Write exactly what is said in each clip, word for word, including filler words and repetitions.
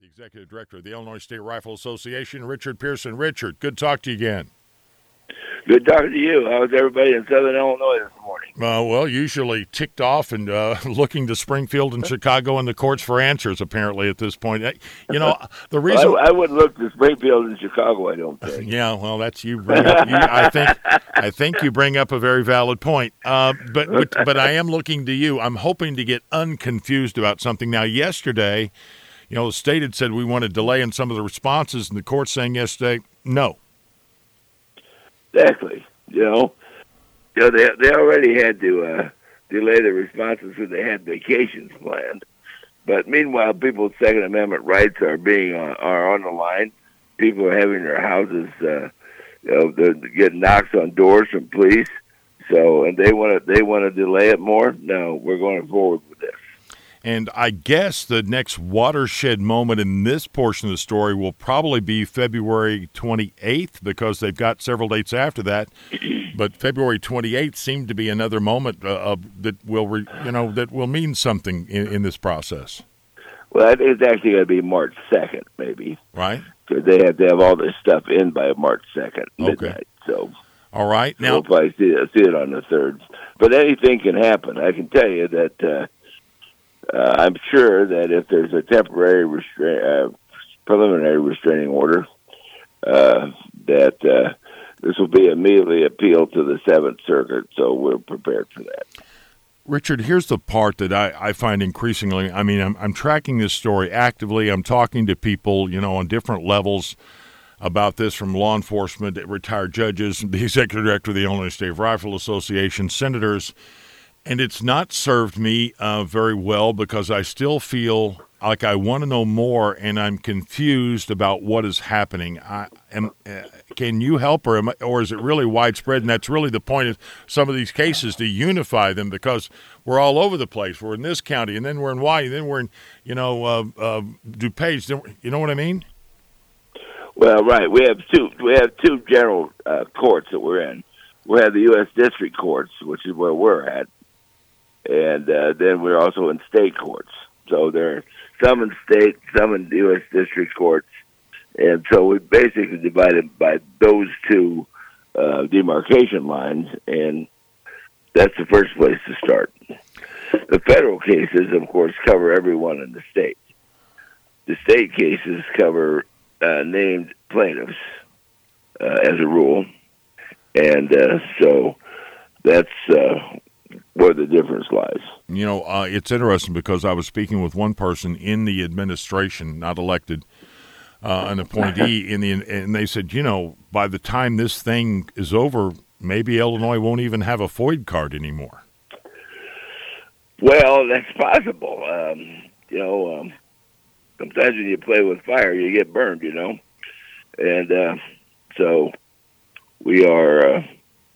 Executive Director of the Illinois State Rifle Association, Richard Pearson. Richard, good to talk to you again. Good talking to you. How's everybody in Southern Illinois this morning? Uh, well, usually ticked off and uh, looking to Springfield and Chicago and the courts for answers, apparently, at this point. You know, the reason... I, I wouldn't look to Springfield and Chicago, I don't think. Yeah, well, that's you. Bring up, you I think I think you bring up a very valid point. Uh, but, but but I am looking to you. I'm hoping to get unconfused about something. Now, yesterday, you know, the state had said we want to delay in some of the responses, and the court saying yesterday, no. Exactly. You know, you know they they already had to uh, delay the responses because they had vacations planned. But meanwhile, people's Second Amendment rights are being on, are on the line. People are having their houses, uh, you know, they're getting knocks on doors from police. So, and they want to they want to delay it more. No, we're going forward with this. And I guess the next watershed moment in this portion of the story will probably be February twenty-eighth, because they've got several dates after that. But February twenty-eighth seemed to be another moment uh, of, that will, re, you know, that will mean something in, in this process. Well, I think it's actually going to be March second, maybe. Right. Because they have to have all this stuff in by March second, midnight. Okay. So, all right. Now, we'll probably see it, see it on the third. But anything can happen. I can tell you that. Uh, Uh, I'm sure that if there's a temporary restra- uh, preliminary restraining order, uh, that uh, this will be immediately appealed to the Seventh Circuit, so we're prepared for that. Richard, here's the part that I, I find increasingly, I mean, I'm, I'm tracking this story actively. I'm talking to people, you know, on different levels about this, from law enforcement, retired judges, the executive director of the Illinois State Rifle Association, senators. And it's not served me uh, very well, because I still feel like I want to know more, and I'm confused about what is happening. I, am, uh, can you help, or, am I, or is it really widespread? And that's really the point of some of these cases, to unify them, because we're all over the place. We're in this county, and then we're in Hawaii, then we're in, you know, uh, uh, DuPage. You know what I mean? Well, right. We have two. We have two general uh, courts that we're in. We have the U S District Courts, which is where we're at. And uh, then we're also in state courts. So there are some in state, some in U S district courts. And so we basically divided by those two uh, demarcation lines, and that's the first place to start. The federal cases, of course, cover everyone in the state. The state cases cover uh, named plaintiffs uh, as a rule. And uh, so that's... Uh, where the difference lies. You know, uh, it's interesting, because I was speaking with one person in the administration, not elected, uh, an appointee, in the, and they said, you know, by the time this thing is over, maybe Illinois won't even have a FOID card anymore. Well, that's possible. Um, you know, um, sometimes when you play with fire, you get burned, you know. And uh, so we are... Uh,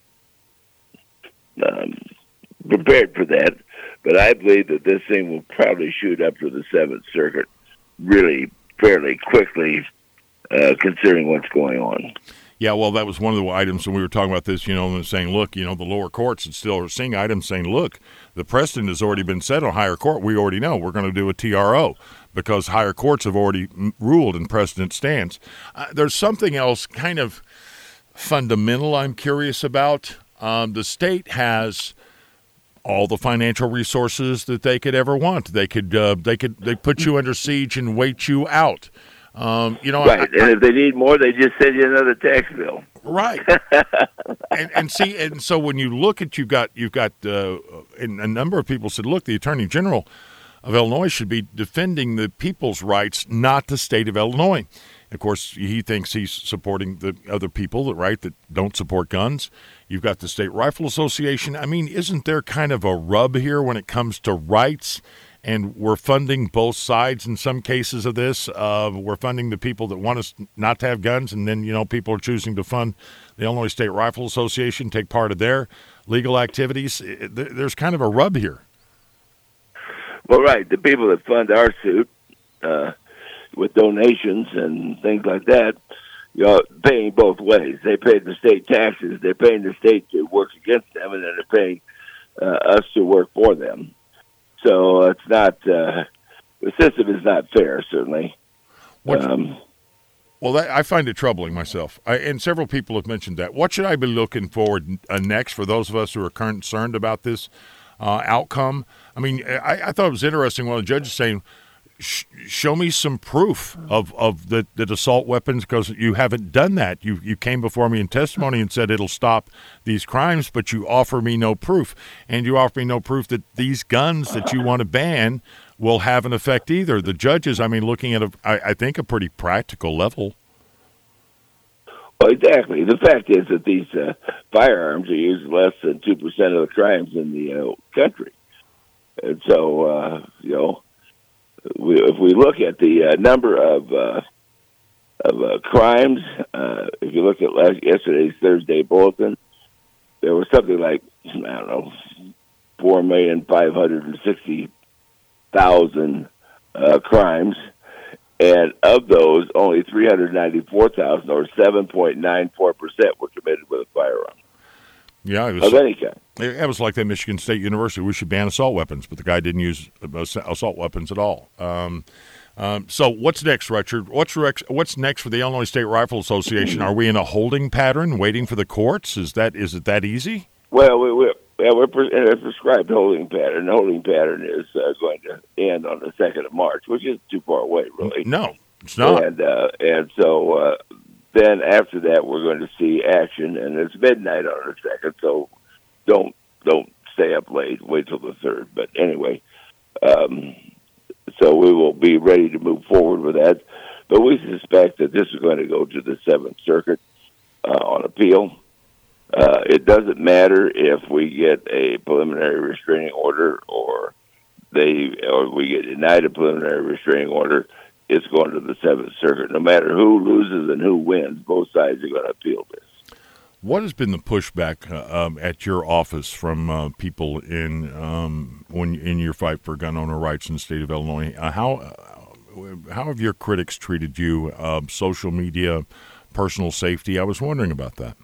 um, prepared for that, but I believe that this thing will probably shoot up to the Seventh Circuit really fairly quickly, uh, considering what's going on. Yeah, well, that was one of the items when we were talking about this, you know, and saying, look, you know, the lower courts and still are seeing items saying, look, the precedent has already been set on higher court. We already know we're going to do a T R O because higher courts have already ruled and precedent stands. Uh, there's something else kind of fundamental I'm curious about. Um, the state has all the financial resources that they could ever want. They could uh, they could they put you under siege and wait you out. Um, you know, right. I, and if they need more, they just send you another tax bill. Right. and, and see, and so when you look at you've got you've got uh, and a number of people said, look, the Attorney General of Illinois should be defending the people's rights, not the state of Illinois. Of course, he thinks he's supporting the other people that right that don't support guns. You've got the State Rifle Association. I mean, isn't there kind of a rub here when it comes to rights? And we're funding both sides in some cases of this. Uh, we're funding the people that want us not to have guns, and then, you know, people are choosing to fund the Illinois State Rifle Association, take part of their legal activities. There's kind of a rub here. Well, right. The people that fund our suit, uh, with donations and things like that, you know, paying both ways. They pay the state taxes. They're paying the state to work against them, and then they're paying uh, us to work for them. So it's not uh, the system is not fair, certainly. What, Um, well, that, I find it troubling myself, I, and several people have mentioned that. What should I be looking forward uh, next for those of us who are concerned about this uh, outcome? I mean, I, I thought it was interesting when the judge is saying, Sh- show me some proof of, of the, the assault weapons, because you haven't done that. You you came before me in testimony and said it'll stop these crimes, but you offer me no proof. And you offer me no proof that these guns that you want to ban will have an effect either. The judge is, I mean, looking at, a, I, I think, a pretty practical level. Well, exactly. The fact is that these uh, firearms are used less than two percent of the crimes in the uh, country. And so, uh, you know, We, if we look at the uh, number of uh, of uh, crimes, uh, if you look at last yesterday's Thursday bulletin, there was something like I don't know four million five hundred and sixty thousand uh, crimes, and of those, only three hundred ninety four thousand, or seven point nine four percent, were committed with a firearm. Yeah, it was, of any kind. It was like that Michigan State University. We should ban assault weapons, but the guy didn't use assault weapons at all. Um, um, so what's next, Richard? What's what's next for the Illinois State Rifle Association? Are we in a holding pattern, waiting for the courts? Is that is it that easy? Well, we, we, yeah, we're in a prescribed holding pattern. The holding pattern is uh, going to end on the second of March, which isn't too far away, really. No, it's not. And uh, and so. Uh, Then after that, we're going to see action, and it's midnight on the second, so don't don't stay up late. Wait till the third. But anyway, um, so we will be ready to move forward with that. But we suspect that this is going to go to the Seventh Circuit uh, on appeal. Uh, it doesn't matter if we get a preliminary restraining order or they or we get denied a preliminary restraining order. It's going to the Seventh Circuit. No matter who loses and who wins, both sides are going to appeal this. What has been the pushback uh, um, at your office from uh, people in um, when in your fight for gun owner rights in the state of Illinois? Uh, how uh, how have your critics treated you? Uh, social media, personal safety. I was wondering about that.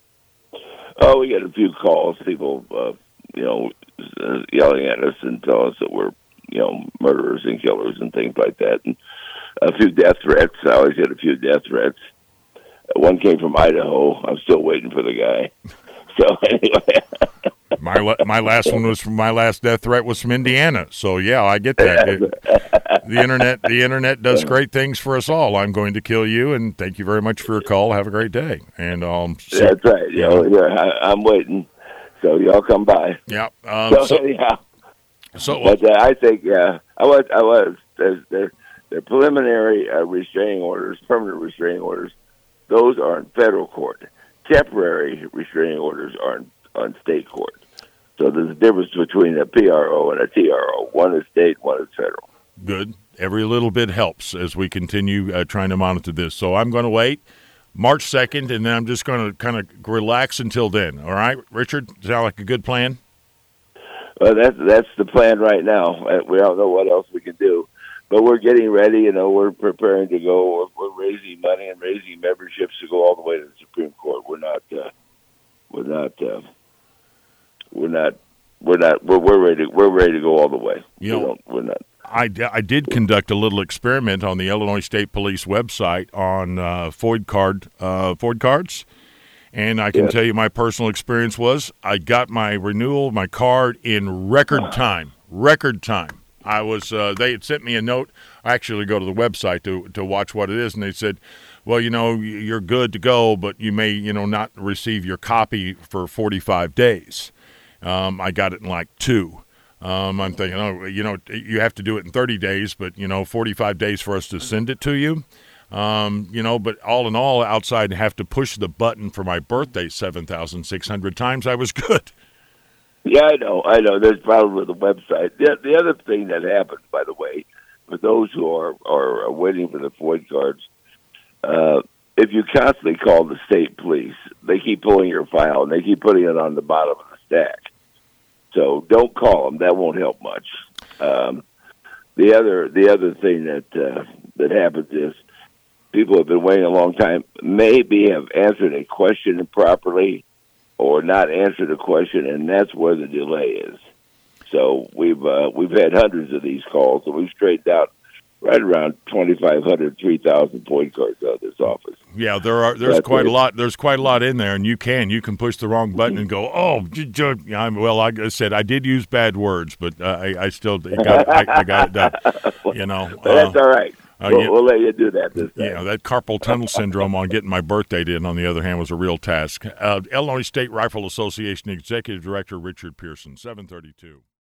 Oh, we get a few calls. People, uh, you know, yelling at us and telling us that we're, you know, murderers and killers and things like that. And a few death threats. I always get a few death threats. One came from Idaho. I'm still waiting for the guy. So anyway, my my last one was from my last death threat was from Indiana. So yeah, I get that. It, the internet the internet does great things for us all. I'm going to kill you, and thank you very much for your call. Have a great day. And um, so, that's right. You know, yeah, I, I'm waiting. So y'all come by. Yeah. Um, so, so anyhow. So, but uh, I think, yeah, I was, I was, the, the, the preliminary uh, restraining orders, permanent restraining orders, those are in federal court. Temporary restraining orders are in, on state court. So there's a difference between a P R O and a T R O. One is state, one is federal. Good. Every little bit helps as we continue uh, trying to monitor this. So I'm going to wait March second, and then I'm just going to kind of relax until then. All right, Richard? Sound like a good plan? Well, that's that's the plan right now. We don't know what else we can do, but we're getting ready. You know, we're preparing to go. We're, we're raising money and raising memberships to go all the way to the Supreme Court. We're not. Uh, we're not. Uh, we're not. We're not. We're, we're ready. To, we're ready to go all the way. You know, we don't, we're not. I, I did conduct a little experiment on the Illinois State Police website on uh, FOID card uh, FOID cards. And I can yes. tell you my personal experience was I got my renewal, my card in record time, record time. I was, uh, they had sent me a note. I actually go to the website to to watch what it is. And they said, well, you know, you're good to go, but you may, you know, not receive your copy for forty-five days. Um, I got it in like two. Um, I'm thinking, oh, you know, you have to do it in thirty days, but, you know, forty-five days for us to send it to you. Um, you know, but all in all, outside have to push the button for my birthday seven thousand six hundred times, I was good. Yeah, I know, I know. There's problems with the website. The, the other thing that happens, by the way, for those who are, are waiting for the FOID cards, uh, if you constantly call the state police, they keep pulling your file and they keep putting it on the bottom of the stack. So don't call them. That won't help much. Um, the other the other thing that uh, that happens is people have been waiting a long time, maybe have answered a question improperly or not answered a question, and that's where the delay is. So we've uh, we've had hundreds of these calls, and we've straightened out right around twenty-five hundred, three thousand point cards out of this office. Yeah, there are. There's That's quite it. a lot. There's quite a lot in there, and you can you can push the wrong button and go, oh, j- j-. Yeah, I'm, well, like I said, I did use bad words, but uh, I, I still got I, I got it done. You know, But that's uh, all right. uh, we'll, yeah. we'll let you do that this time. Yeah, that carpal tunnel syndrome on getting my birthday in, on the other hand, was a real task. Uh, Illinois State Rifle Association Executive Director Richard Pearson, seven thirty-two.